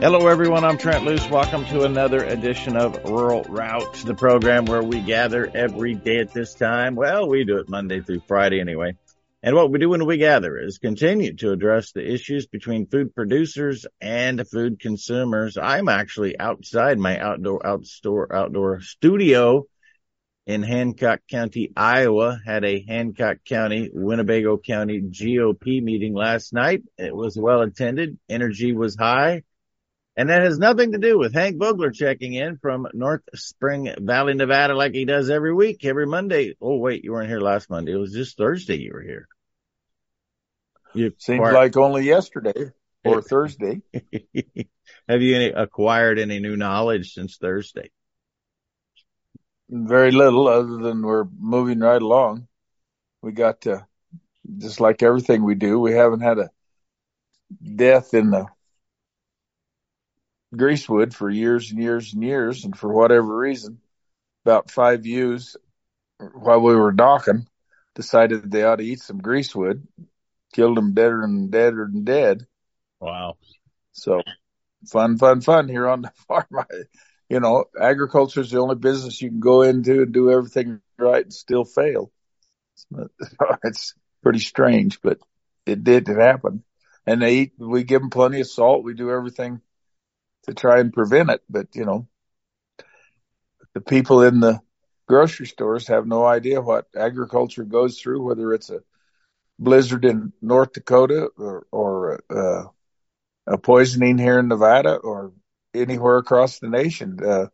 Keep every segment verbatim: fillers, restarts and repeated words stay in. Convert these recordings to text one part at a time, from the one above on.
Hello, everyone. I'm Trent Luce. Welcome to another edition of Rural Routes, the program where we gather every day at this time. Well, we do it Monday through Friday anyway. And what we do when we gather is continue to address the issues between food producers and food consumers. I'm actually outside my outdoor, outdoor, outdoor studio in Hancock County, Iowa. Had a Hancock County, Winnebago County G O P meeting last night. It was well attended. Energy was high. And that has nothing to do with Hank Vogler checking in from North Spring Valley, Nevada, like he does every week, every Monday. Oh, wait, you weren't here last Monday. It was just Thursday you were here. You Seems acquired... like only yesterday or Thursday. Have you any, acquired any new knowledge since Thursday? Very little, other than we're moving right along. We got to, just like everything we do, we haven't had a death in the greasewood for years and years and years, and for whatever reason, about five ewes while we were docking decided they ought to eat some greasewood, killed them deader and deader than dead. Wow. So fun, fun, fun here on the farm. You know, agriculture is the only business you can go into and do everything right and still fail. It's pretty strange, but it did it happen. And they eat, we give them plenty of salt. We do everything to try and prevent it. But, you know, the people in the grocery stores have no idea what agriculture goes through, whether it's a blizzard in North Dakota or, or uh, a poisoning here in Nevada or anywhere across the nation. Uh,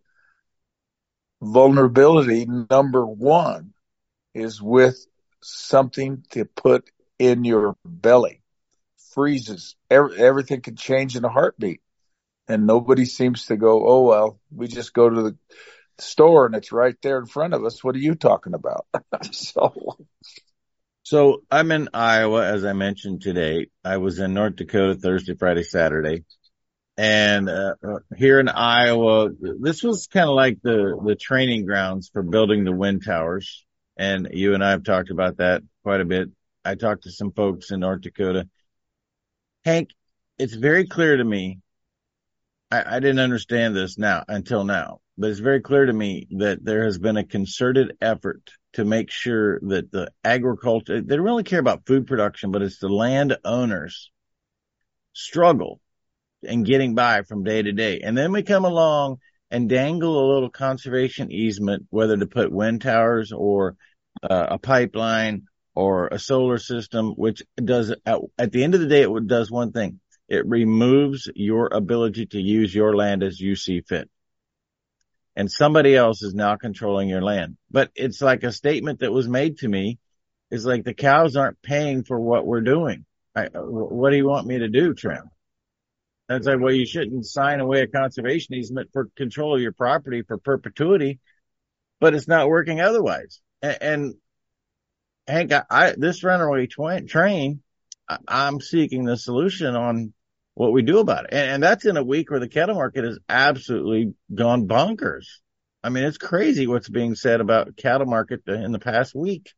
vulnerability number one is with something to put in your belly. Freezes. Every, everything can change in a heartbeat. And nobody seems to go, oh, well, we just go to the store and it's right there in front of us. What are you talking about? so, so I'm in Iowa, as I mentioned today. I was in North Dakota Thursday, Friday, Saturday. And uh, here in Iowa, this was kind of like the, the training grounds for building the wind towers. And you and I have talked about that quite a bit. I talked to some folks in North Dakota. Hank, it's very clear to me. I, I didn't understand this now until now, but it's very clear to me that there has been a concerted effort to make sure that the agriculture, they don't really care about food production, but it's the landowners struggle in getting by from day to day. And then we come along and dangle a little conservation easement, whether to put wind towers or uh, a pipeline or a solar system, which does, at, at the end of the day, it does one thing. It removes your ability to use your land as you see fit. And somebody else is now controlling your land. But it's like a statement that was made to me is like the cows aren't paying for what we're doing. I, what do you want me to do, Trent? That's like, well, you shouldn't sign away a conservation easement for control of your property for perpetuity, but it's not working otherwise. And, and Hank, I, I, this runaway tw- train, I, I'm seeking the solution on what we do about it. And, and that's in a week where the cattle market has absolutely gone bonkers. I mean, it's crazy what's being said about cattle market in the past week.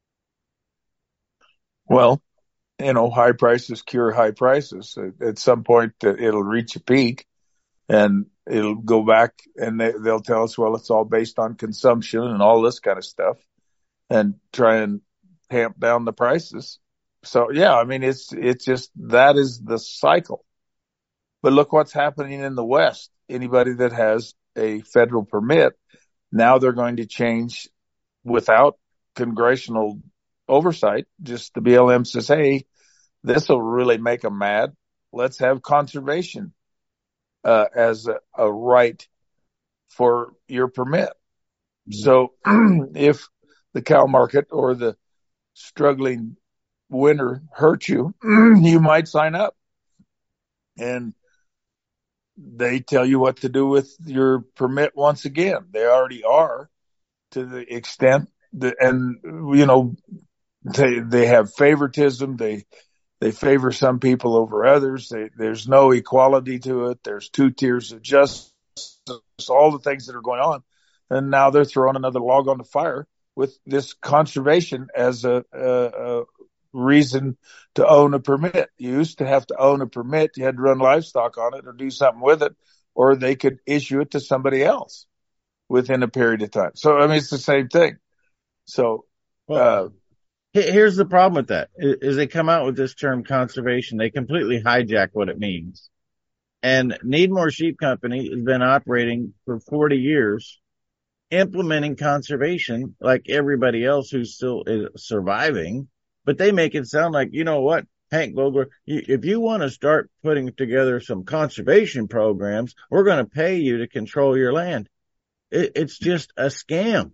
Well, you know, high prices cure high prices. At some point, it'll reach a peak and it'll go back and they, they'll tell us, well, it's all based on consumption and all this kind of stuff and try and tamp down the prices. So, yeah, I mean, it's, it's just, that is the cycle. But look what's happening in the West. Anybody that has a federal permit, now they're going to change without congressional oversight. Just the B L M says, hey, this will really make them mad. Let's have conservation uh, as a, a right for your permit. Mm-hmm. So if the cow market or the struggling winter hurt you, you might sign up. And they tell you what to do with your permit once again. They already are, to the extent that, and, you know, they they have favoritism. They they favor some people over others. They, there's no equality to it. There's two tiers of justice, all the things that are going on. And now they're throwing another log on the fire with this conservation as a, a, a reason to own a permit. You used to have to own a permit. You had to run livestock on it or do something with it, or they could issue it to somebody else within a period of time. So, I mean, it's the same thing. So, Well, uh, here's the problem with that is they come out with this term conservation. They completely hijack what it means. And Needmore Sheep Company has been operating for forty years, implementing conservation like everybody else who's still surviving. But they make it sound like, you know what, Hank Vogler, if you want to start putting together some conservation programs, we're going to pay you to control your land. It, it's just a scam.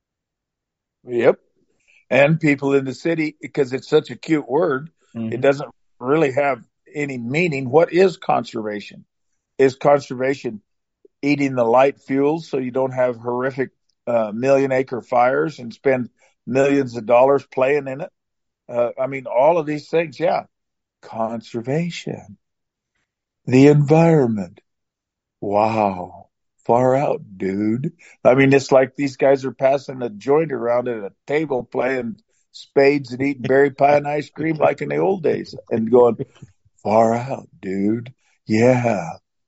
Yep. And people in the city, because it's such a cute word, mm-hmm. It doesn't really have any meaning. What is conservation? Is conservation eating the light fuels so you don't have horrific uh, million acre fires and spend millions of dollars playing in it? Uh, I mean, all of these things, yeah. Conservation. The environment. Wow. Far out, dude. I mean, it's like these guys are passing a joint around at a table playing spades and eating berry pie and ice cream like in the old days and going, far out, dude. Yeah.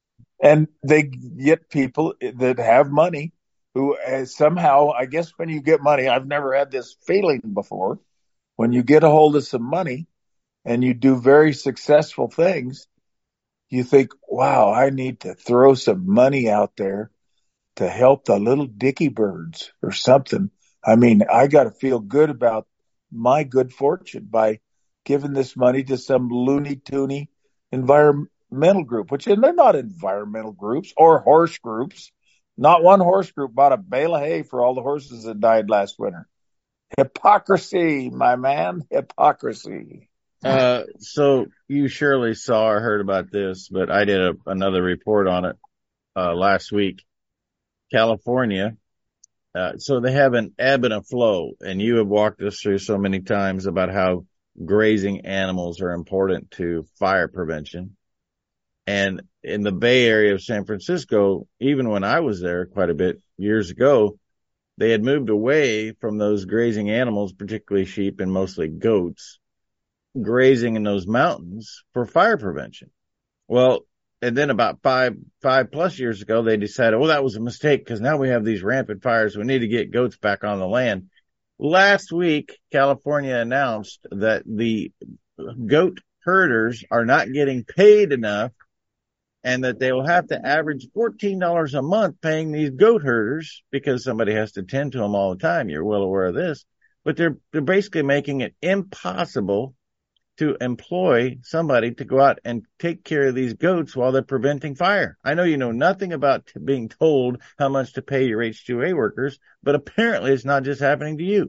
And they get people that have money who uh, somehow, I guess when you get money, I've never had this feeling before. When you get a hold of some money and you do very successful things, you think, wow, I need to throw some money out there to help the little dicky birds or something. I mean, I got to feel good about my good fortune by giving this money to some loony toony environmental group, which and they're not environmental groups or horse groups. Not one horse group bought a bale of hay for all the horses that died last winter. Hypocrisy, my man, hypocrisy. Uh, so you surely saw or heard about this, but I did a, another report on it uh, last week. California, uh, so they have an ebb and a flow, and you have walked us through so many times about how grazing animals are important to fire prevention. And in the Bay Area of San Francisco, even when I was there quite a bit years ago, they had moved away from those grazing animals, particularly sheep and mostly goats, grazing in those mountains for fire prevention. Well, and then about five, five plus years ago, they decided, well, that was a mistake because now we have these rampant fires. We need to get goats back on the land. Last week, California announced that the goat herders are not getting paid enough and that they will have to average fourteen dollars a month paying these goat herders because somebody has to tend to them all the time. You're well aware of this, but they're, they're basically making it impossible to employ somebody to go out and take care of these goats while they're preventing fire. I know you know nothing about t- being told how much to pay your H two A workers, but apparently it's not just happening to you.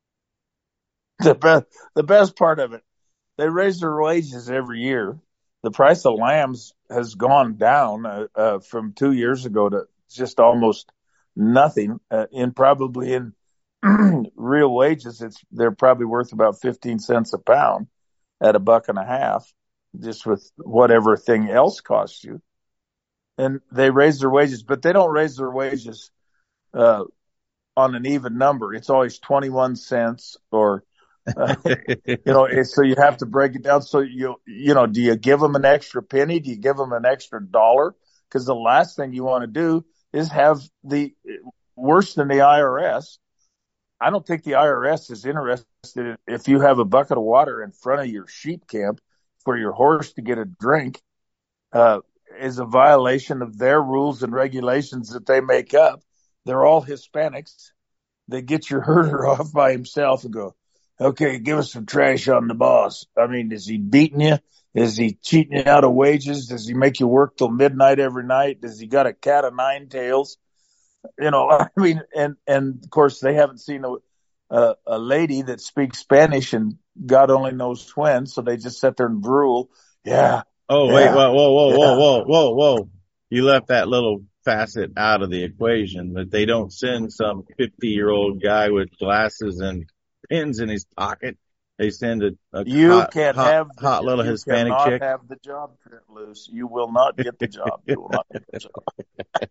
The best, the best part of it, they raise their wages every year. The price of lambs has gone down uh, uh, from two years ago to just almost nothing. Uh, in probably in real wages, it's they're probably worth about fifteen cents a pound at a buck and a half, just with whatever thing else costs you. And they raise their wages, but they don't raise their wages uh, on an even number. It's always twenty-one cents or, uh, you know, so you have to break it down. So, you, you know, do you give them an extra penny? Do you give them an extra dollar? Because the last thing you want to do is have the worse than the I R S. I don't think the I R S is interested if you have a bucket of water in front of your sheep camp for your horse to get a drink uh, is a violation of their rules and regulations that they make up. They're all Hispanics. They get your herder off by himself and go, okay, give us some trash on the boss. I mean, is he beating you? Is he cheating you out of wages? Does he make you work till midnight every night? Does he got a cat of nine tails? You know, I mean, and, and of course they haven't seen a, a, a lady that speaks Spanish and God only knows when. So they just sit there and drool. Yeah. Oh, yeah, wait, whoa, whoa, whoa, yeah. whoa, whoa, whoa, whoa. You left that little facet out of the equation that they don't send some fifty year old guy with glasses and pins in his pocket. They send a, a you hot, can hot, have the, hot little you Hispanic cannot chick. have the job, Trent Loose. You will not get the job. You will not get the job.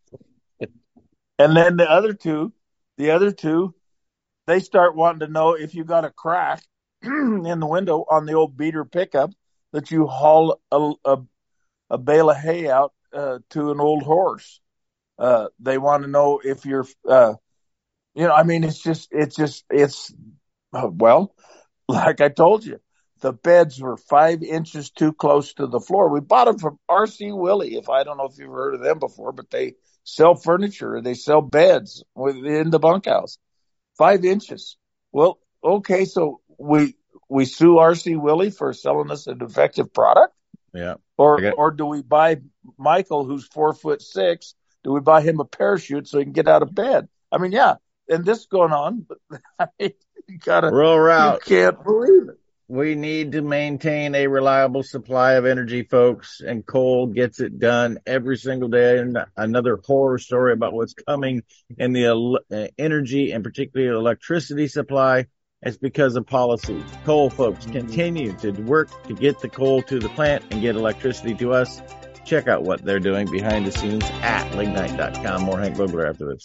And then the other two, the other two, they start wanting to know if you got a crack in the window on the old beater pickup that you haul a, a, a bale of hay out uh, to an old horse. Uh, they want to know if you're, uh, you know, I mean, it's just, it's just, it's, uh, well, like I told you, the beds were five inches too close to the floor. We bought them from R C Willey. If I don't know if you've heard of them before, but they sell furniture. They sell beds within the bunkhouse. Five inches. Well, okay, so we we sue R C Willey for selling us a defective product, Yeah. or got- or do we buy Michael, who's four foot six? Do we buy him a parachute so he can get out of bed? I mean, yeah, and this is going on, but I mean, you gotta, Rural route. you can't believe it. We need to maintain a reliable supply of energy, folks, and coal gets it done every single day. And another horror story about what's coming in the uh, energy and particularly electricity supply. It's because of policy. Coal folks continue to work to get the coal to the plant and get electricity to us. Check out what they're doing behind the scenes at lignite dot com. More Hank Vogler after this.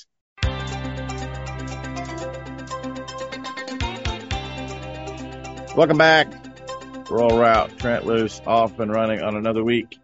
Welcome back. Roll route. Trent Loos off and running on another week.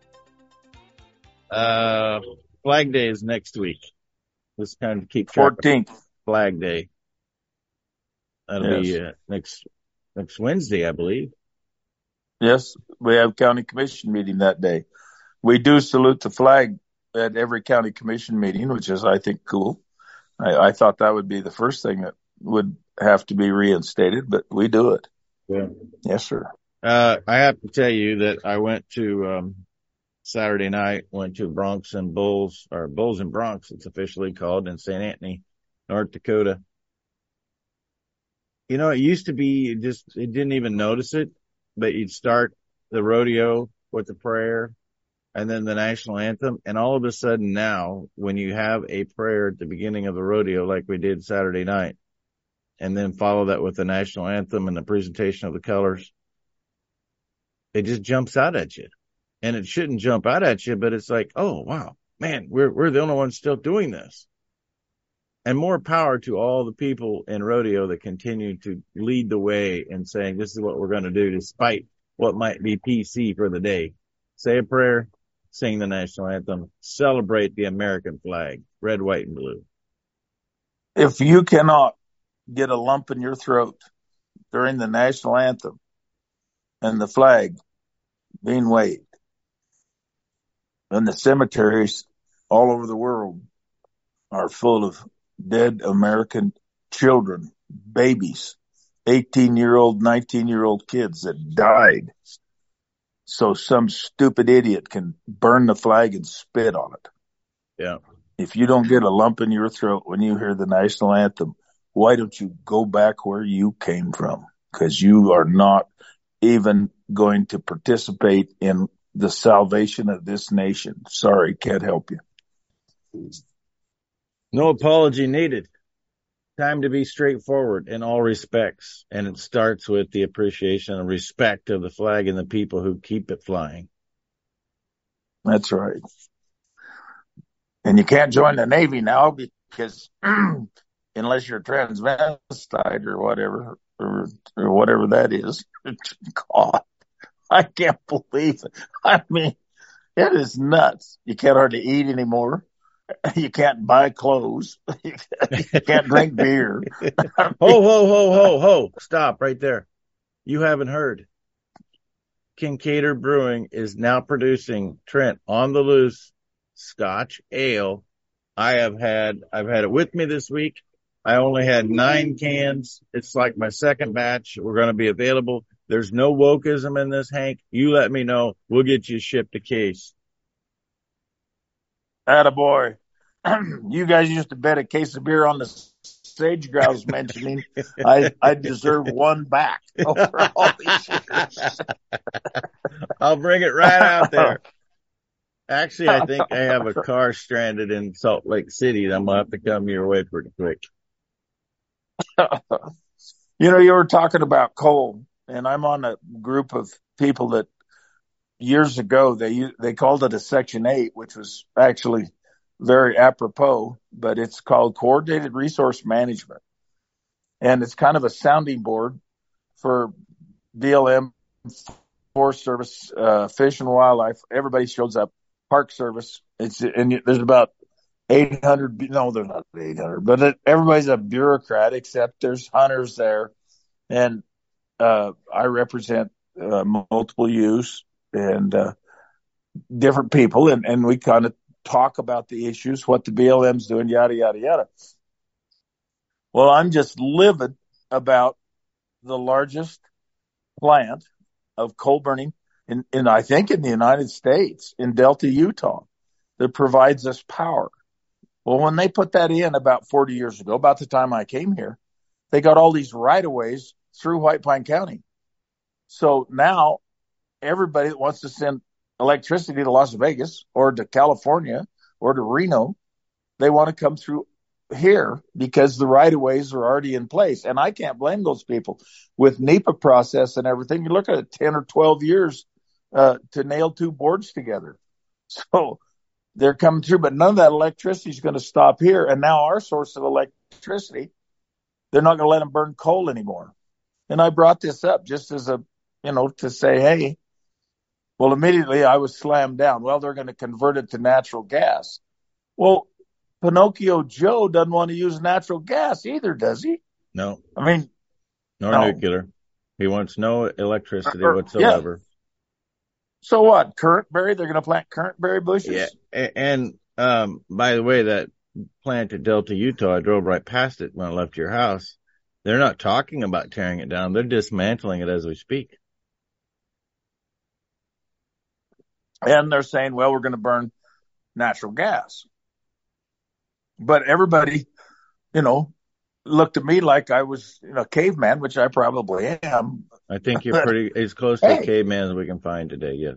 Uh, Flag Day is next week. Let's kind of keep track. fourteenth. Flag Day. That'll Yes. be uh, next next Wednesday, I believe. Yes, we have county commission meeting that day. We do salute the flag at every county commission meeting, which is, I think, cool. I, I thought that would be the first thing that would have to be reinstated, but we do it. Yeah. Yes, sir. Uh, I have to tell you that I went to um, Saturday night, went to Bronx and Bulls, or Bulls and Bronx, it's officially called, in Saint Anthony, North Dakota. You know, it used to be it just, it didn't even notice it, but you'd start the rodeo with the prayer and then the national anthem. And all of a sudden now, when you have a prayer at the beginning of the rodeo, like we did Saturday night, and then follow that with the national anthem and the presentation of the colors, it just jumps out at you. And it shouldn't jump out at you, but it's like, oh, wow, man, we're, we're the only ones still doing this. And more power to all the people in rodeo that continue to lead the way and saying, this is what we're going to do, despite what might be P C for the day. Say a prayer, sing the national anthem, celebrate the American flag, red, white, and blue. If you cannot get a lump in your throat during the national anthem and the flag being waved, and the cemeteries all over the world are full of dead American children, babies, eighteen-year-old, nineteen-year-old kids that died so some stupid idiot can burn the flag and spit on it. Yeah. If you don't get a lump in your throat when you hear the national anthem, why don't you go back where you came from? Because you are not even going to participate in the salvation of this nation. Sorry, can't help you. No apology needed. Time to be straightforward in all respects. And it starts with the appreciation and respect of the flag and the people who keep it flying. That's right. And you can't join the Navy now because unless you're transvestite or whatever, or, or whatever that is. God, I can't believe it. I mean, it is nuts. You can't hardly eat anymore. You can't buy clothes. You can't drink beer. Ho, ho, ho, ho, ho. Stop right there. You haven't heard. Kincaid Brewing is now producing, Trent, on the loose Scotch ale. I have had, I've had it with me this week. I only had nine cans. It's like my second batch. We're going to be available. There's no wokeism in this, Hank. You let me know. We'll get you shipped a case. Attaboy. You guys used to bet a case of beer on the sage grouse mentioning. I, I deserve one back over all these years. I'll bring it right out there. Actually, I think I have a car stranded in Salt Lake City that I'm going to have to come your way pretty quick. You know, you were talking about coal, and I'm on a group of people that years ago, they they called it a Section eight, which was actually very apropos, but it's called Coordinated Resource Management. And it's kind of a sounding board for B L M, Forest Service, uh, Fish and Wildlife, everybody shows up. Park Service. It's and there's about eight hundred. No, there's not eight hundred, but it, everybody's a bureaucrat except there's hunters there, and uh, I represent uh, multiple use and uh, different people, and, and we kind of talk about the issues, what the B L M's doing, yada yada yada. Well, I'm just livid about the largest plant of coal burning in, in I think in the United States, in Delta, Utah, that provides us power. Well, when they put that in about forty years ago, about the time I came here, they got all these right of ways through White Pine County. So now everybody that wants to send electricity to Las Vegas or to California or to Reno, they want to come through here because the right of ways are already in place. And I can't blame those people with NEPA process and everything. You look at it, ten or twelve years uh, to nail two boards together. So they're coming through, but none of that electricity is going to stop here. And now our source of electricity, they're not going to let them burn coal anymore. And I brought this up just as a, you know, to say, hey, well, immediately I was slammed down. Well, they're going to convert it to natural gas. Well, Pinocchio Joe doesn't want to use natural gas either, does he? No. I mean, nor no. nuclear. He wants no electricity or, whatsoever. Yeah. So what? Currantberry? They're going to plant currantberry bushes? Yeah. And um, by the way, that plant at Delta, Utah, I drove right past it when I left your house. They're not talking about tearing it down. They're dismantling it as we speak. And they're saying, well, we're going to burn natural gas. But everybody, you know, looked at me like I was, you know, a caveman, which I probably am. I think you're pretty as close to hey. a caveman as we can find today, yes.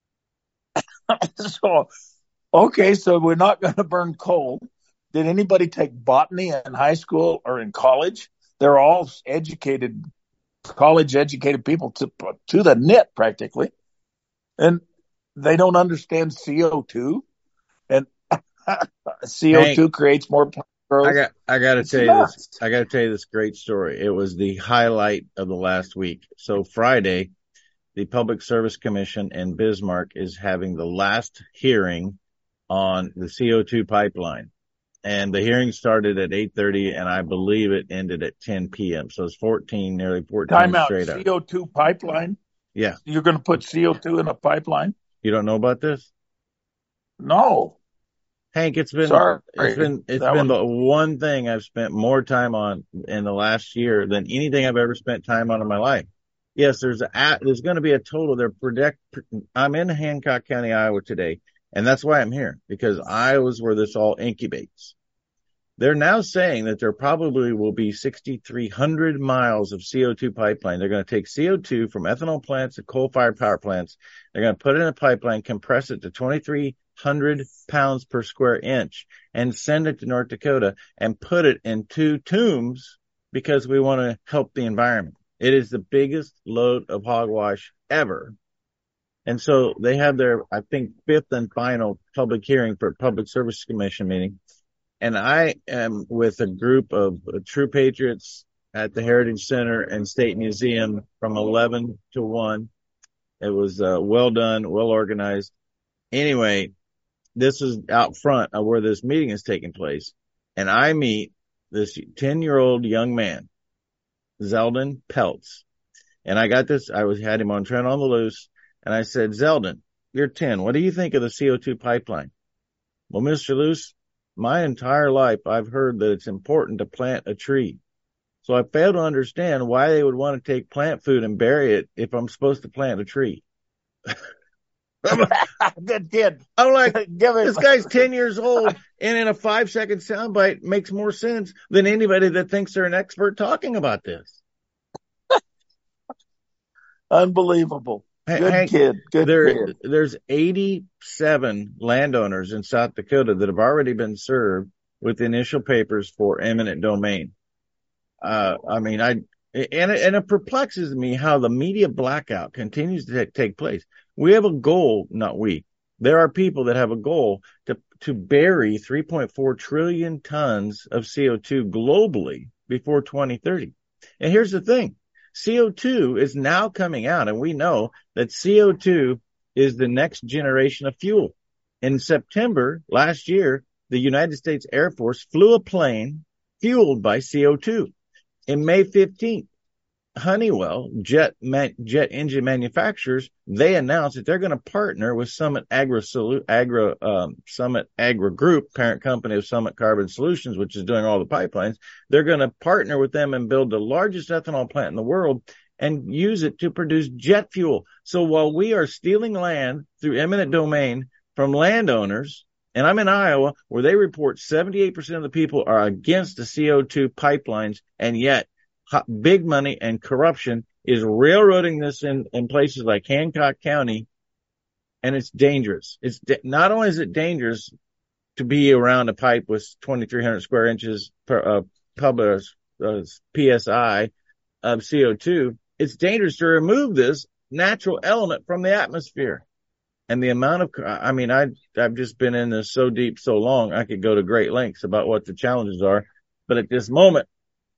So, okay, so we're not going to burn coal. Did anybody take botany in high school or in college? They're all educated, college-educated people to, to the nit, practically. And they don't understand C O two. And C O two Hank, creates more growth. I got I got to tell you nuts. this. I got to tell you this great story. It was the highlight of the last week. So Friday, the Public Service Commission in Bismarck is having the last hearing on the C O two pipeline. And the hearing started at eight thirty, and I believe it ended at ten p.m. So it's fourteen, nearly fourteen Time out. straight up. C O two pipeline? Yeah. You're going to put C O two in a pipeline? You don't know about this? No. Hank, it's been Sorry. it's been it's that been one... the one thing I've spent more time on in the last year than anything I've ever spent time on in my life. Yes, there's a there's going to be a total. They're predict. I'm in Hancock County, Iowa today, and that's why I'm here, because Iowa's where this all incubates. They're now saying that there probably will be six thousand three hundred miles of C O two pipeline. They're going to take C O two from ethanol plants to coal-fired power plants. They're going to put it in a pipeline, compress it to twenty-three hundred pounds per square inch, and send it to North Dakota and put it in two tombs because we want to help the environment. It is the biggest load of hogwash ever. And so they have their, I think, fifth and final public hearing for a Public Service Commission meeting. And I am with a group of true patriots at the Heritage Center and State Museum from eleven to one. It was uh, well done, well organized. Anyway, this is out front of where this meeting is taking place. And I meet this ten-year-old young man, Zeldin Peltz. And I got this, I was had him on Trent on the Loose. And I said, Zeldin, you're ten. What do you think of the C O two pipeline? Well, Mister Luce, my entire life, I've heard that it's important to plant a tree. So I fail to understand why they would want to take plant food and bury it if I'm supposed to plant a tree. Good kid. I'm like, this guy's ten years old, and in a five-second soundbite makes more sense than anybody that thinks they're an expert talking about this. Unbelievable. Good Hank, kid. Good there, kid. There's eighty-seven landowners in South Dakota that have already been served with initial papers for eminent domain. Uh, I mean, I, and it, and it perplexes me how the media blackout continues to take place. We have a goal, not we. There are people that have a goal to, to bury three point four trillion tons of C O two globally before twenty thirty. And here's the thing. C O two is now coming out, and we know that C O two is the next generation of fuel. In September last year, the United States Air Force flew a plane fueled by C O two. In May fifteenth, Honeywell, jet man, jet engine manufacturers, they announced that they're going to partner with Summit Agri, Agri um, Summit Agri Group, parent company of Summit Carbon Solutions, which is doing all the pipelines. They're going to partner with them and build the largest ethanol plant in the world and use it to produce jet fuel. So while we are stealing land through eminent domain from landowners, and I'm in Iowa, where they report seventy-eight percent of the people are against the C O two pipelines, and yet big money and corruption is railroading this in, in places like Hancock County, and it's dangerous. It's not only is it dangerous to be around a pipe with twenty-three hundred square inches per uh, public, uh, P S I of C O two, it's dangerous to remove this natural element from the atmosphere. And the amount of, I mean, I, I've just been in this so deep, so long, I could go to great lengths about what the challenges are. But at this moment,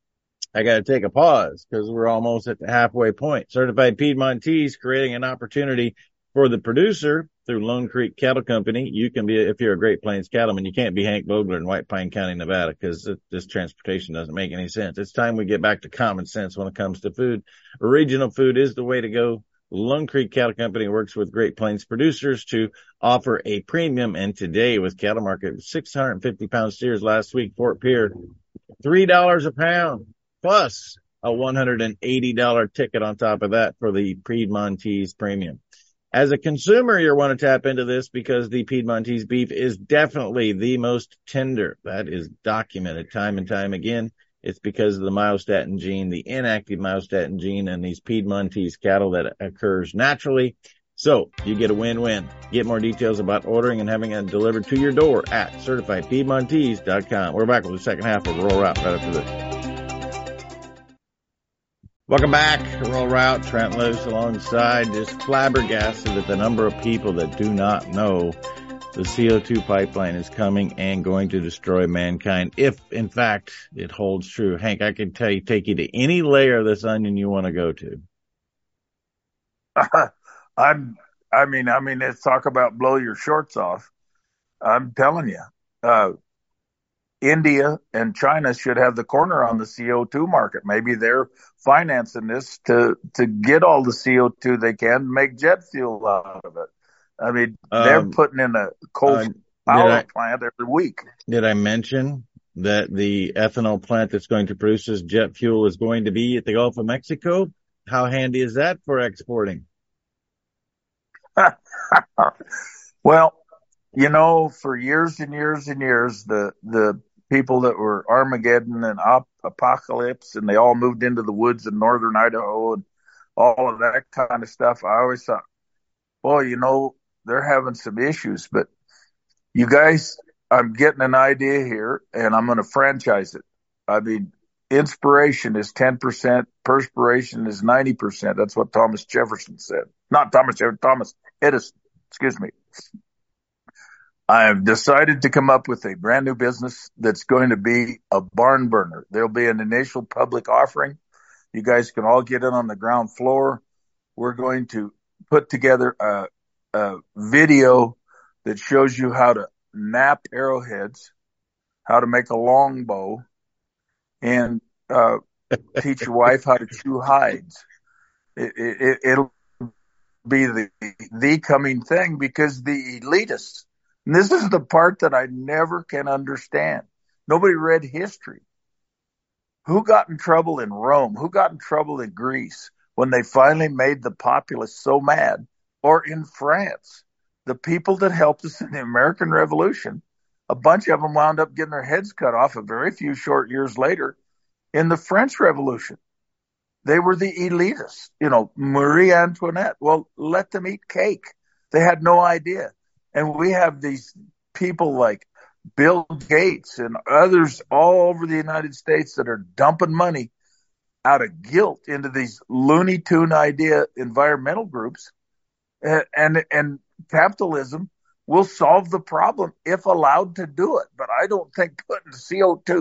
I got to take a pause because we're almost at the halfway point. Certified Piedmontese creating an opportunity for the producer through Lone Creek Cattle Company. You can be, if you're a Great Plains cattleman, you can't be Hank Vogler in White Pine County, Nevada, because this transportation doesn't make any sense. It's time we get back to common sense when it comes to food. Original food is the way to go. Lone Creek Cattle Company works with Great Plains producers to offer a premium. And today with Cattle Market, six hundred fifty pound steers last week, Fort Pierre, three dollars a pound, plus a one hundred eighty dollars ticket on top of that for the Piedmontese premium. As a consumer, you want to tap into this because the Piedmontese beef is definitely the most tender. That is documented time and time again. It's because of the myostatin gene, the inactive myostatin gene, and these Piedmontese cattle that occurs naturally. So you get a win-win. Get more details about ordering and having it delivered to your door at certified piedmontese dot com. We're back with the second half of Rural Route right after this. Welcome back to Rural Route. Trent Loos alongside, just flabbergasted at the number of people that do not know the C O two pipeline is coming and going to destroy mankind, if in fact it holds true. Hank, I can tell you, take you to any layer of this onion you want to go to. I'm, I mean, I mean, let's talk about blow your shorts off. I'm telling you, uh, India and China should have the corner on the C O two market. Maybe they're financing this to, to get all the C O two they can, make jet fuel out of it. I mean, they're um, putting in a coal uh, power I, plant every week. Did I mention that the ethanol plant that's going to produce this jet fuel is going to be at the Gulf of Mexico? How handy is that for exporting? Well, you know, for years and years and years, the, the people that were Armageddon and op- Apocalypse, and they all moved into the woods in northern Idaho and all of that kind of stuff. I always thought, boy, you know, they're having some issues, but you guys, I'm getting an idea here and I'm going to franchise it. I mean, inspiration is ten percent, perspiration is ninety percent. That's what Thomas Jefferson said. Not Thomas Jefferson, Thomas Edison, excuse me. I have decided to come up with a brand new business that's going to be a barn burner. There'll be an initial public offering. You guys can all get in on the ground floor. We're going to put together a a video that shows you how to nap arrowheads, how to make a longbow, and uh, teach your wife how to chew hides. It, it, it'll be the the coming thing because the elitists, and this is the part that I never can understand. Nobody read history. Who got in trouble in Rome? Who got in trouble in Greece when they finally made the populace so mad? Or in France, the people that helped us in the American Revolution, a bunch of them wound up getting their heads cut off a very few short years later in the French Revolution. They were the elitists, you know, Marie Antoinette. Well, let them eat cake. They had no idea. And we have these people like Bill Gates and others all over the United States that are dumping money out of guilt into these Looney Tune idea environmental groups. And and capitalism will solve the problem if allowed to do it. But I don't think putting C O two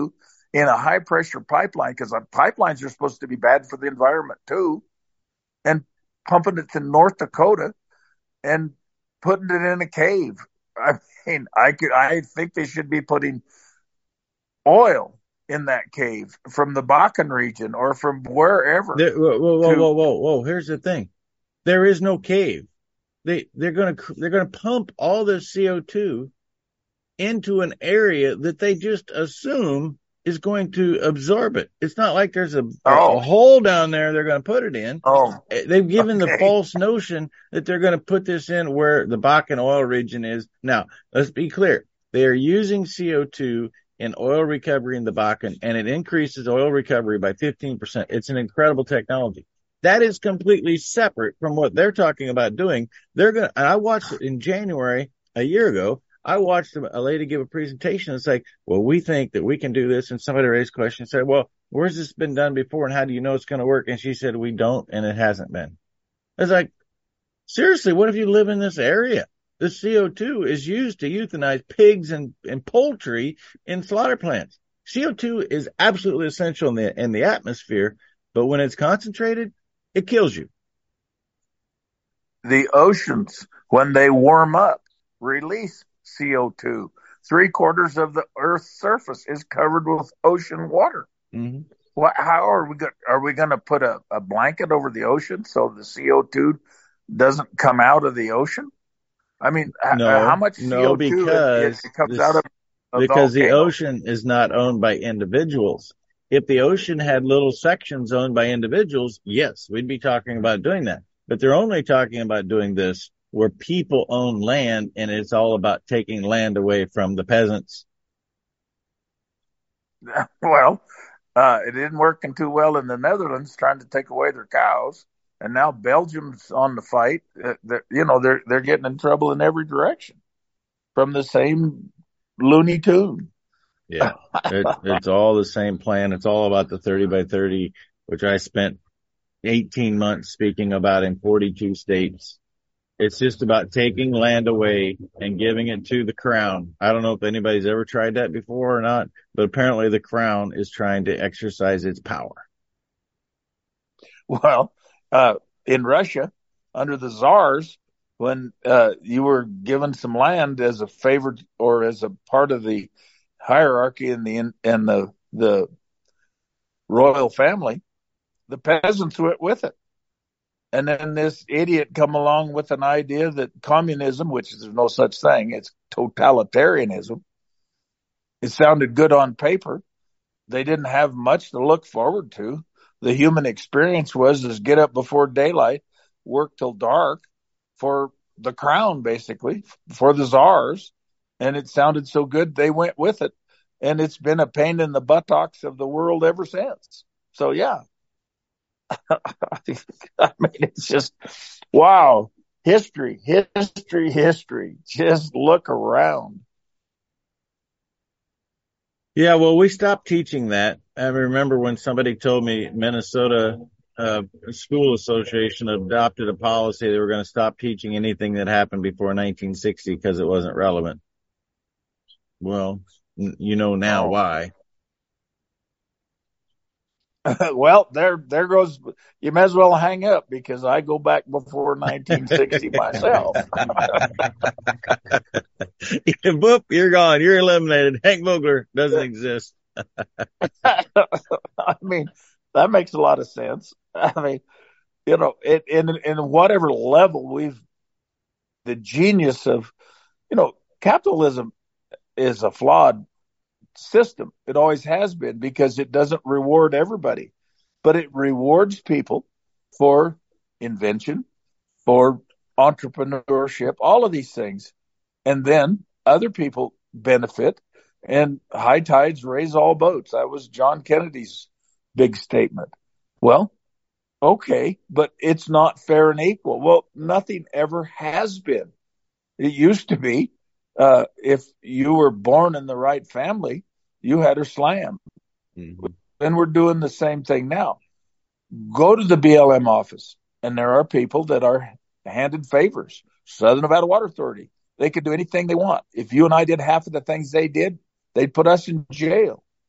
in a high pressure pipeline, because pipelines are supposed to be bad for the environment too, and pumping it to North Dakota and putting it in a cave. I mean, I could, I think they should be putting oil in that cave from the Bakken region or from wherever. There, whoa, whoa, whoa, to, whoa, whoa, whoa! Here's the thing: there is no cave. They they're gonna they're gonna pump all this C O two into an area that they just assume is going to absorb it. It's not like there's a, oh. a hole down there they're going to put it in. Oh, they've given okay. the false notion that they're going to put this in where the Bakken oil region is. Now, let's be clear. They are using C O two in oil recovery in the Bakken, and it increases oil recovery by fifteen percent. It's an incredible technology. That is completely separate from what they're talking about doing. They're going to, and I watched it in January a year ago. I watched a lady give a presentation. It's like, well, we think that we can do this. And somebody raised a question and said, well, where's this been done before? And how do you know it's going to work? And she said, we don't. And it hasn't been. I was like, seriously, what if you live in this area? The C O two is used to euthanize pigs and, and poultry in slaughter plants. C O two is absolutely essential in the, in the atmosphere, but when it's concentrated, it kills you. The oceans, when they warm up, release C O two. Three quarters of the Earth's surface is covered with ocean water. Mm-hmm. Well, how are we going? Are we going to put a, a blanket over the ocean so the C O two doesn't come out of the ocean? I mean, no, how much no, C O two because it, it comes this, out of a because volcano? The ocean is not owned by individuals. If the ocean had little sections owned by individuals, yes, we'd be talking about doing that. But they're only talking about doing this where people own land, and it's all about taking land away from the peasants. Well, uh, it didn't working too well in the Netherlands, trying to take away their cows, and now Belgium's on the fight. Uh, you know, they're they're getting in trouble in every direction from the same Looney Tune. Yeah, it, it's all the same plan. It's all about the thirty by thirty, which I spent eighteen months speaking about in forty-two states. It's just about taking land away and giving it to the crown. I don't know if anybody's ever tried that before or not, but apparently the crown is trying to exercise its power. Well, uh, in Russia, under the czars, when uh, you were given some land as a favor or as a part of the hierarchy in the in, in the the royal family, the peasants went with it. And then this idiot come along with an idea that communism, which is no such thing, it's totalitarianism. It sounded good on paper. They didn't have much to look forward to. The human experience was is get up before daylight, work till dark for the crown, basically, for the czars. And it sounded so good, they went with it. And it's been a pain in the buttocks of the world ever since. So, yeah. I mean, it's just, wow. History, history, history. Just look around. Yeah, well, we stopped teaching that. I remember when somebody told me Minnesota uh, School Association adopted a policy they were going to stop teaching anything that happened before nineteen sixty because it wasn't relevant. Well, you know now oh. why. Well, there, there goes. You may as well hang up because I go back before nineteen sixty myself. Boop, you're gone. You're eliminated. Hank Vogler doesn't exist. I mean, that makes a lot of sense. I mean, you know, it, in in whatever level we've, the genius of, you know, capitalism is a flawed system. It always has been because it doesn't reward everybody, but it rewards people for invention, for entrepreneurship, all of these things. And then other people benefit and high tides raise all boats. That was John Kennedy's big statement. Well, okay, but it's not fair and equal. Well, nothing ever has been. It used to be, uh, if you were born in the right family, you had her slammed. Mm-hmm. And we're doing the same thing now. Go to the B L M office, and there are people that are handed favors. Southern Nevada Water Authority. They could do anything they want. If you and I did half of the things they did, they'd put us in jail.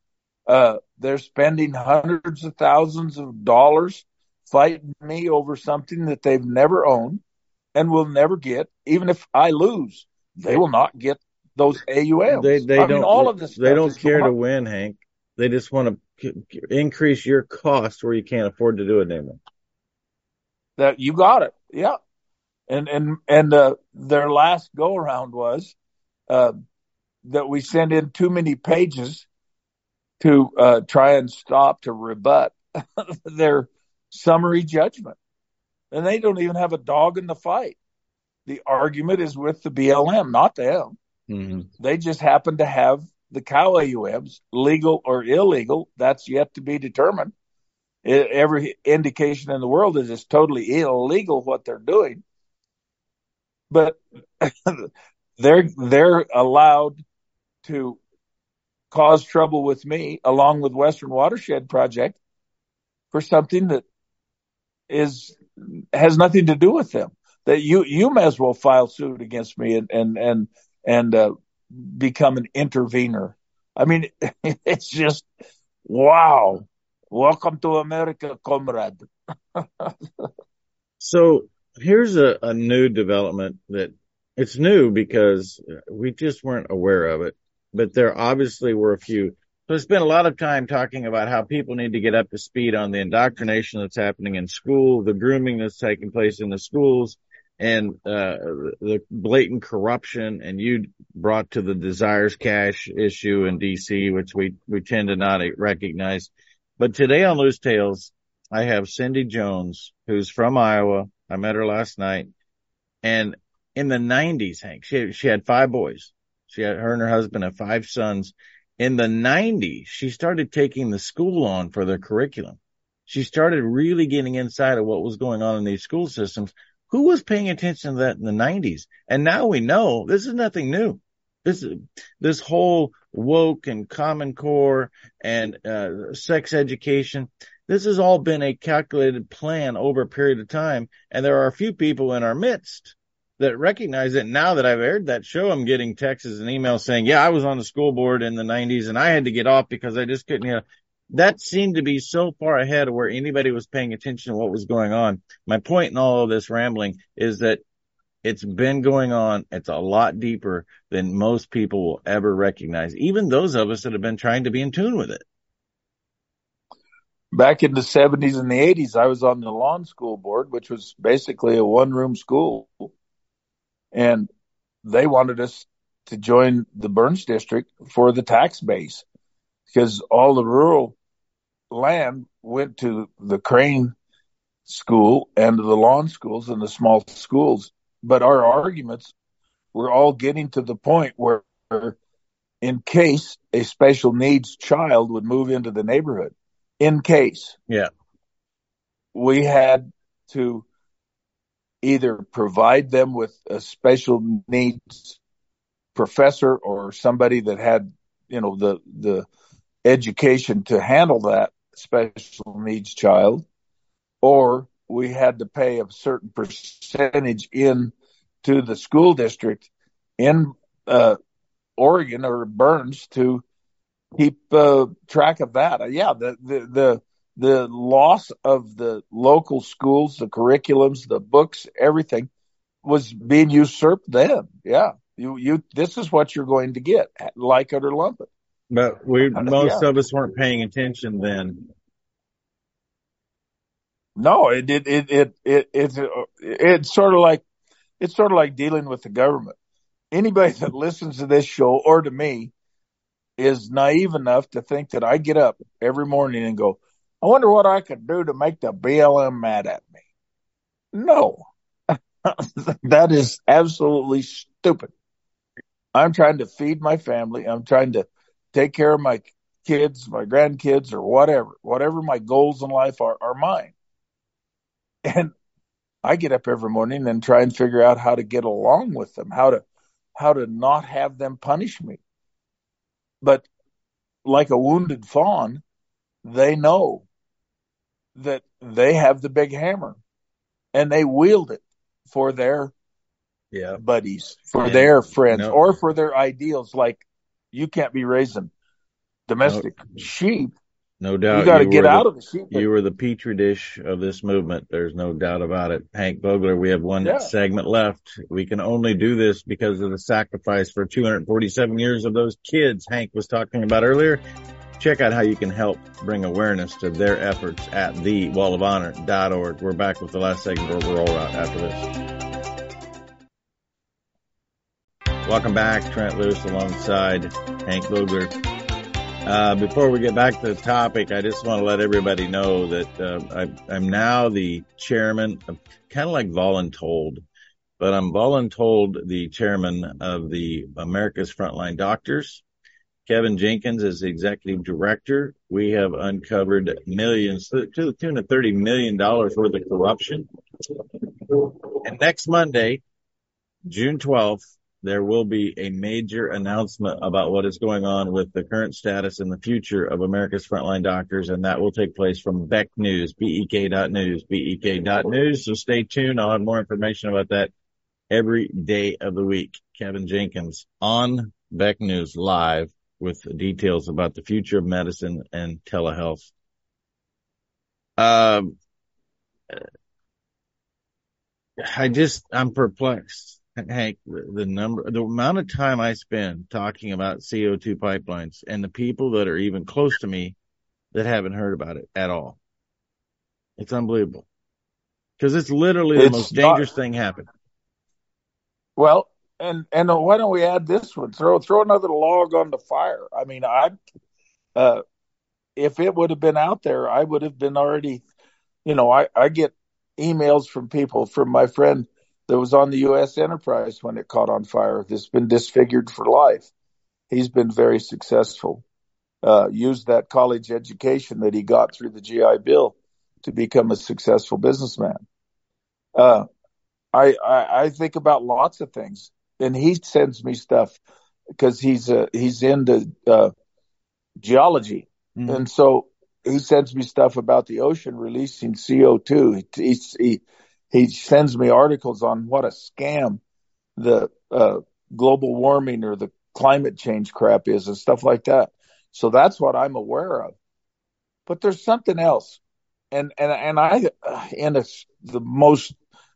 Uh, they're spending hundreds of thousands of dollars fighting me over something that they've never owned and will never get. Even if I lose, they They will not get those they A U Ms. they I mean, don't all of this they stuff don't is going care to on. win, Hank. They just want to increase your cost where you can't afford to do it anymore. That you got it, yeah. And and and uh, their last go around was uh, that we send in too many pages to uh, try and stop to rebut their summary judgment, and they don't even have a dog in the fight. The argument is with the B L M, not them. Mm-hmm. They just happen to have the cow A U Ms, legal or illegal. That's yet to be determined. It, every indication in the world is it's totally illegal what they're doing, but they're they're allowed to cause trouble with me, along with Western Watershed Project, for something that is has nothing to do with them. That you you may as well file suit against me and and and and uh, become an intervener. I mean, it's just wow. Welcome to America, comrade. So here's a, a new development that it's new because we just weren't aware of it, but there obviously were a few. So I spent a lot of time talking about how people need to get up to speed on the indoctrination that's happening in school, the grooming that's taking place in the schools, and uh, the blatant corruption. And you brought to the Desires Cash issue in D C, which we, we tend to not recognize. But today on Loose Tales, I have Cindy Jones, who's from Iowa. I met her last night. And in the nineties, Hank, she, she had five boys. She had, her and her husband have five sons. In the nineties, she started taking the school on for their curriculum. She started really getting inside of what was going on in these school systems. Who was paying attention to that in the nineties? And now we know this is nothing new. This, this whole woke and Common Core and uh, sex education, this has all been a calculated plan over a period of time. And there are a few people in our midst that recognize it. Now that I've aired that show, I'm getting texts and emails saying, yeah, I was on the school board in the nineties and I had to get off because I just couldn't, you know, that seemed to be so far ahead of where anybody was paying attention to what was going on. My point in all of this rambling is that it's been going on. It's a lot deeper than most people will ever recognize, even those of us that have been trying to be in tune with it. Back in the seventies and the eighties, I was on the lawn school board, which was basically a one-room school. And they wanted us to join the Burns District for the tax base because all the rural land went to the Crane School and to the lawn schools and the small schools. But our arguments were all getting to the point where, in case a special needs child would move into the neighborhood, in case, yeah, we had to either provide them with a special needs professor or somebody that had, you know, the the education to handle that special needs child, or we had to pay a certain percentage in to the school district in uh, Oregon or Burns to keep uh, track of that. Yeah, the, the the the loss of the local schools, the curriculums, the books, everything was being usurped then. Yeah, you you this is what you're going to get, like it or lump it. But we most yeah. of us weren't paying attention then. No, it it it it, it it's it's sort of like it's sort of like dealing with the government. Anybody that listens to this show or to me is naive enough to think that I get up every morning and go, I wonder what I could do to make the B L M mad at me. No, that is absolutely stupid. I'm trying to feed my family. I'm trying to take care of my kids, my grandkids, or whatever. Whatever my goals in life are, are mine. And I get up every morning and try and figure out how to get along with them, how to how to not have them punish me. But like a wounded fawn, they know that they have the big hammer and they wield it for their yeah. buddies, for and, their friends, no. or for their ideals. Like, you can't be raising domestic no, sheep. no You doubt got to you get were the out of the sheep. you were the petri dish of this movement. There's no doubt about it. Hank Vogler, we have one Yeah. segment left. We can only do this because of the sacrifice for two hundred forty-seven years of those kids Hank was talking about earlier. Check out how you can help bring awareness to their efforts at the wall of honor dot org. We're back with the last segment where we'll roll out after this. Welcome back. Trent Lewis alongside Hank Vogler. Uh, before we get back to the topic, I just want to let everybody know that uh, I, I'm now the chairman, of, kind of like voluntold, but I'm voluntold the chairman of the America's Frontline Doctors. Kevin Jenkins is the executive director. We have uncovered millions, to the tune of thirty million dollars worth of corruption. And next Monday, June twelfth, there will be a major announcement about what is going on with the current status and the future of America's Frontline Doctors, and that will take place from Beck News, B E K dot news, B E K dot news. So stay tuned. I'll have more information about that every day of the week. Kevin Jenkins on Beck News Live with details about the future of medicine and telehealth. Um, I just, I'm perplexed, Hank, the, the number, the amount of time I spend talking about C O two pipelines and the people that are even close to me that haven't heard about it at all. It's unbelievable. Because it's literally It's the most not, dangerous thing happened. Well, and and why don't we add this one? Throw throw another log on the fire. I mean, I, uh, if it would have been out there, I would have been already. You know, I I get emails from people, from my friend that was on the U S Enterprise when it caught on fire. That's been disfigured for life. He's been very successful. Uh, used that college education that he got through the G I Bill to become a successful businessman. Uh, I, I I think about lots of things. And he sends me stuff because he's uh, he's into uh, geology, mm-hmm. and so he sends me stuff about the ocean releasing C O two. He he, he sends me articles on what a scam the uh, global warming or the climate change crap is and stuff like that. So that's what I'm aware of. But there's something else, and and and I, in a, the most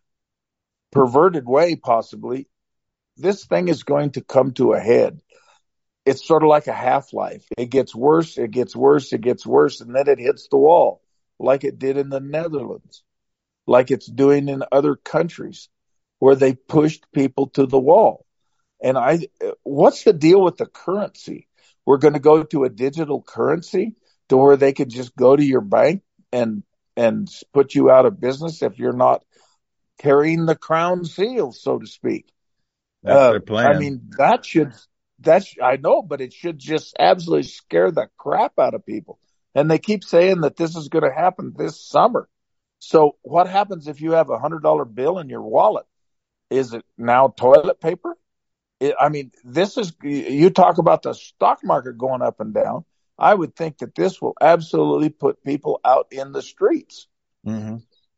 perverted way possibly, this thing is going to come to a head. It's sort of like a half-life. It gets worse, it gets worse, it gets worse, and then it hits the wall, like it did in the Netherlands, like it's doing in other countries where they pushed people to the wall. And I, what's the deal with the currency? We're going to go to a digital currency to where they could just go to your bank and and put you out of business if you're not carrying the crown seal, so to speak. That's uh, their plan. I mean, that should, that's, I know, but it should just absolutely scare the crap out of people. And they keep saying that this is going to happen this summer. So what happens if you have a hundred dollar bill in your wallet? Is it now toilet paper? It, I mean, this is, you talk about the stock market going up and down. I would think that this will absolutely put people out in the streets. Mm-hmm.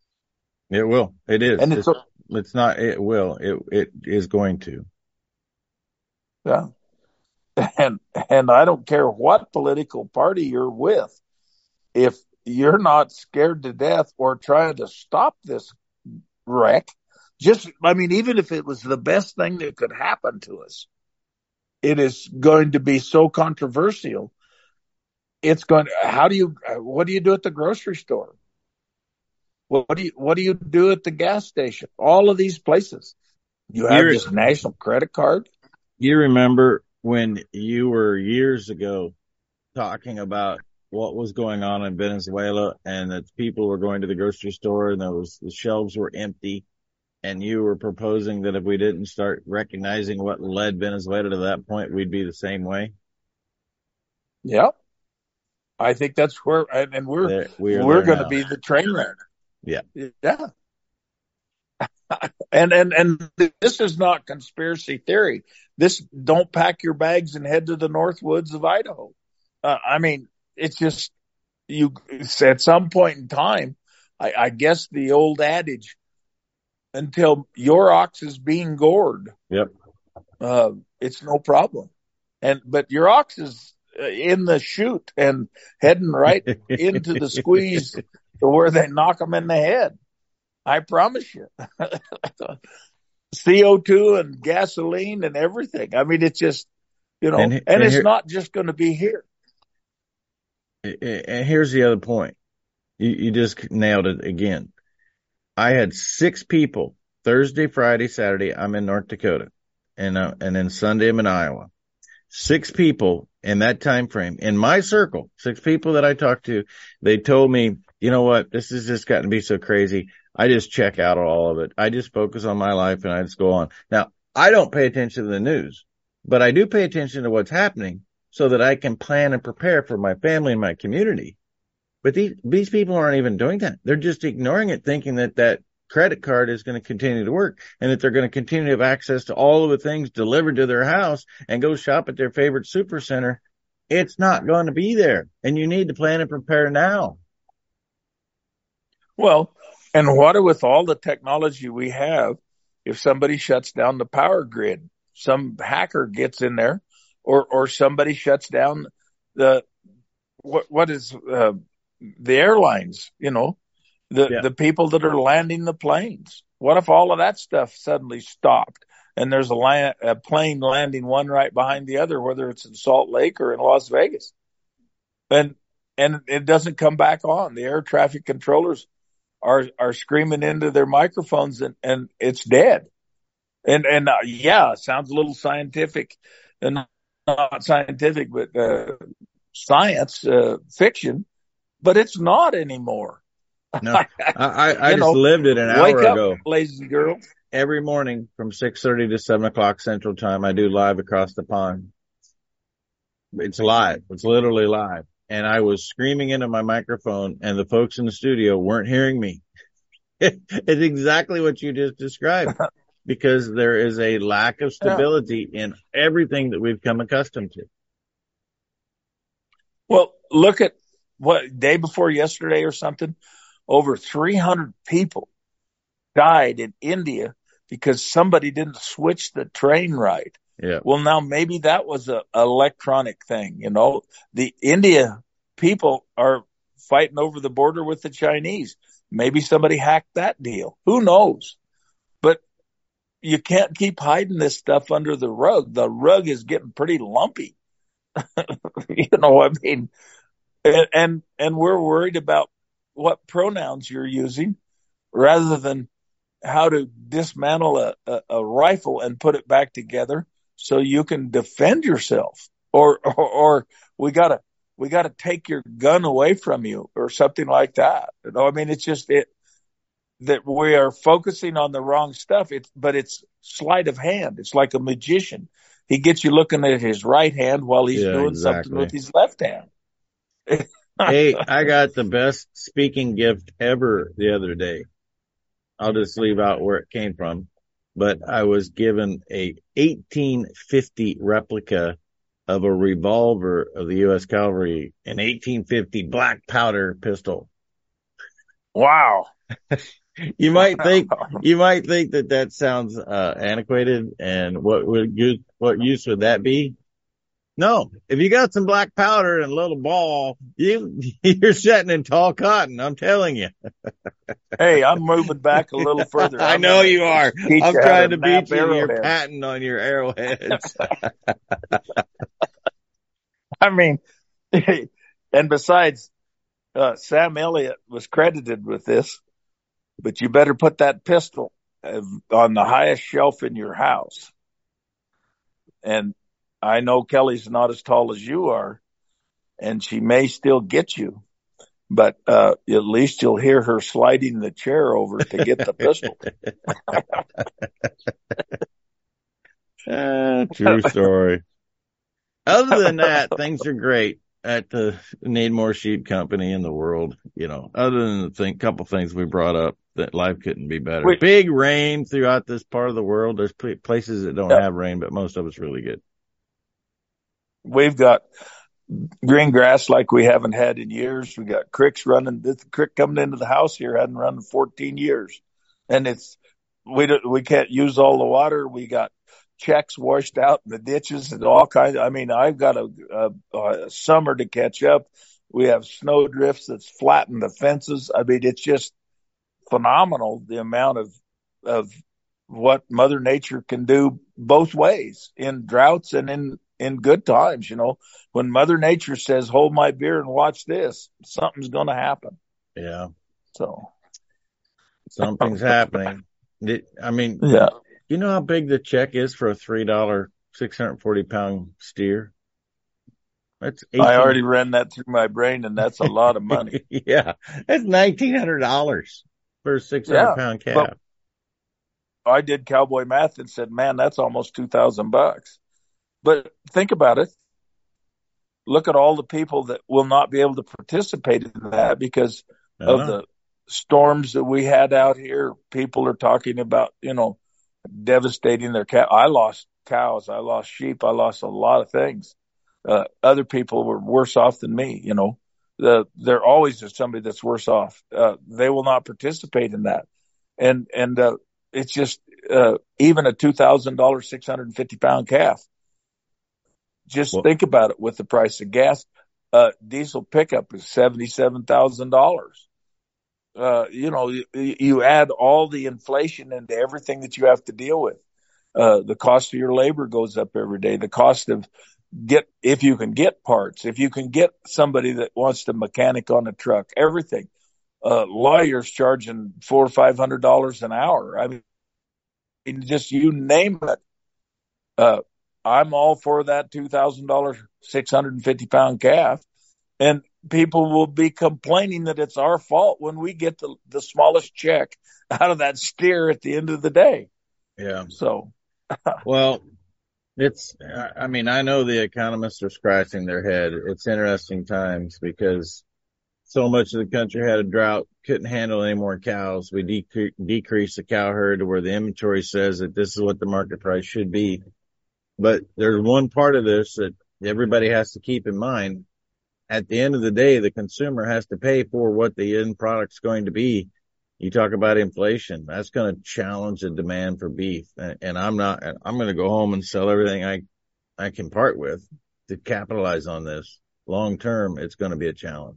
It will. It is. And it's, it's, it's not, it will. It, it is going to. Yeah. And, and I don't care what political party you're with. If you're not scared to death or trying to stop this wreck, just, I mean, even if it was the best thing that could happen to us, it is going to be so controversial. It's going to, how do you, what do you do at the grocery store? What do you, what do you do at the gas station? All of these places. You have You're, this national credit card. You remember when you were years ago talking about what was going on in Venezuela and that people were going to the grocery store and there was, the shelves were empty, and you were proposing that if we didn't start recognizing what led Venezuela to that point, we'd be the same way? Yeah. I think that's where, and we're, there, we we're going to be the train wreck. Yeah. Yeah. and, and, and this is not conspiracy theory. This, don't pack your bags and head to the North Woods of Idaho. Uh, I mean, it's just, you, at some point in time, I, I guess the old adage, until your ox is being gored. Yep. Uh, it's no problem. And, but your ox is, in the chute and heading right into the squeeze to where they knock them in the head. I promise you. C O two and gasoline and everything. I mean, it's just, you know, and, and, and it's here, not just going to be here. And here's the other point. You, you just nailed it again. I had six people Thursday, Friday, Saturday. I'm in North Dakota, and uh, and then Sunday I'm in Iowa. Six people in that time frame in my circle. Six people that I talked to. They told me, you know what? This has just gotten to be so crazy. I just check out all of it. I just focus on my life and I just go on. Now, I don't pay attention to the news, but I do pay attention to what's happening so that I can plan and prepare for my family and my community. But these, these people aren't even doing that. They're just ignoring it, thinking that that credit card is going to continue to work and that they're going to continue to have access to all of the things delivered to their house and go shop at their favorite super center. It's not going to be there. And you need to plan and prepare now. Well, and what with all the technology we have, if somebody shuts down the power grid, some hacker gets in there, or or somebody shuts down the what what is uh, the airlines, you know, the yeah. the people that are landing the planes. What if all of that stuff suddenly stopped and there's a, land, a plane landing one right behind the other, whether it's in Salt Lake or in Las Vegas, and and it doesn't come back on? The air traffic controllers are are screaming into their microphones and, and it's dead. And, and uh, yeah, it sounds a little scientific and not scientific, but uh, science uh, fiction, but it's not anymore. No, I, I, I just know, lived it an hour wake up, ago. Ladies and girls. Every morning from six thirty to seven o'clock Central Time, I do live across the pond. It's live. It's literally live. And I was screaming into my microphone and the folks in the studio weren't hearing me. It's exactly what you just described, because there is a lack of stability yeah. in everything that we've come accustomed to. Well, look at what day before yesterday or something, over three hundred people died in India because somebody didn't switch the train right. Yeah. Well, now maybe that was a electronic thing. You know, the India people are fighting over the border with the Chinese. Maybe somebody hacked that deal. Who knows? But you can't keep hiding this stuff under the rug. The rug is getting pretty lumpy. You know, I mean, and, and, and we're worried about what pronouns you're using rather than how to dismantle a, a, a rifle and put it back together so you can defend yourself, or, or, or we gotta, we gotta take your gun away from you or something like that. You know, I mean, it's just it that we are focusing on the wrong stuff. It's, but it's sleight of hand. It's like a magician. He gets you looking at his right hand while he's yeah, doing exactly. something with his left hand. Hey, I got the best speaking gift ever the other day. I'll just leave out where it came from, but I was given a eighteen fifty replica of a revolver of the U S Cavalry, an eighteen fifty black powder pistol. Wow. You might think, you might think that that sounds, uh, antiquated, and what would use, what use would that be? No, if you got some black powder and a little ball, you, you're setting in tall cotton. I'm telling you. Hey, I'm moving back a little further. I I'm know you are. I'm trying to beat you to your patent on your arrowheads. I mean, and besides, uh, Sam Elliott was credited with this, but you better put that pistol on the highest shelf in your house. And I know Kelly's not as tall as you are, and she may still get you, but uh, at least you'll hear her sliding the chair over to get the pistol. uh, true story. Other than that, things are great at the Need More Sheep Company in the world. You know, other than the thing, couple things we brought up, that life couldn't be better. Wait. Big rain throughout this part of the world. There's places that don't yeah. have rain, but most of it's really good. We've got green grass like we haven't had in years. We got creeks running. This creek coming into the house here hadn't run in fourteen years, and it's we don't, we can't use all the water. We got checks washed out in the ditches and all kinds. Of, I mean, I've got a, a, a summer to catch up. We have snow drifts that's flattened the fences. I mean, it's just phenomenal the amount of of what Mother Nature can do both ways, in droughts and in in good times. You know, when Mother Nature says, "Hold my beer and watch this," something's going to happen. Yeah. So something's happening. It, I mean, yeah. You know how big the check is for a three dollar, six hundred forty pound steer? That's eighteen I already ran that through my brain, and that's a lot of money. Yeah, that's nineteen hundred dollars for a six hundred yeah, pound calf. I did cowboy math and said, man, that's almost two thousand bucks. But think about it. Look at all the people that will not be able to participate in that because of know. the storms that we had out here. People are talking about, you know, devastating their cow. I lost cows. I lost sheep. I lost a lot of things. Uh, other people were worse off than me. You know, the, there always is somebody that's worse off. Uh, they will not participate in that. And, and, uh, it's just, uh, even a two thousand dollars, six hundred fifty pound calf. Just well, think about it with the price of gas. Uh, diesel pickup is seventy-seven thousand dollars. Uh, you know, you, you add all the inflation into everything that you have to deal with. Uh, the cost of your labor goes up every day. The cost of get, if you can get parts, if you can get somebody that wants to mechanic on a truck, everything. Uh, lawyers charging four or five hundred dollars an hour. I mean, just you name it. Uh, I'm all for that two thousand dollars, six hundred fifty pound calf. And people will be complaining that it's our fault when we get the, the smallest check out of that steer at the end of the day. Yeah. So, well, it's, I mean, I know the economists are scratching their head. It's interesting times because so much of the country had a drought, couldn't handle any more cows. We decre- decreased the cow herd to where the inventory says that this is what the market price should be. But there's one part of this that everybody has to keep in mind. At the end of the day, the consumer has to pay for what the end product's going to be. You talk about inflation. That's going to challenge the demand for beef. And, and I'm not, I'm going to go home and sell everything I, I can part with to capitalize on this. Long term, it's going to be a challenge.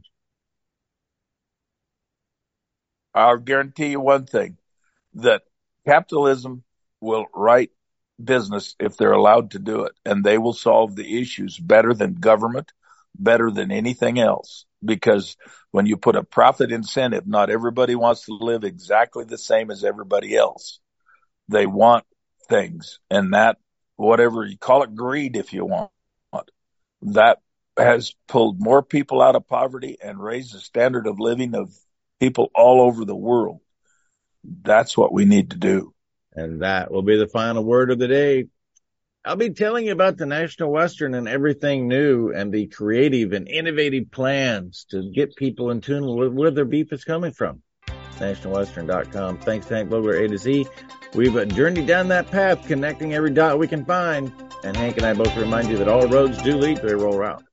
I'll guarantee you one thing, that capitalism will right business if they're allowed to do it, and they will solve the issues better than government, better than anything else. Because when you put a profit incentive, not everybody wants to live exactly the same as everybody else. They want things, and that, whatever you call it, greed if you want, that has pulled more people out of poverty and raised the standard of living of people all over the world. That's what we need to do. And that will be the final word of the day. I'll be telling you about the National Western and everything new and the creative and innovative plans to get people in tune with where their beef is coming from. national western dot com. Thanks, Hank Vogler, A to Z. We've journeyed down that path, connecting every dot we can find. And Hank and I both remind you that all roads do lead to a rural route.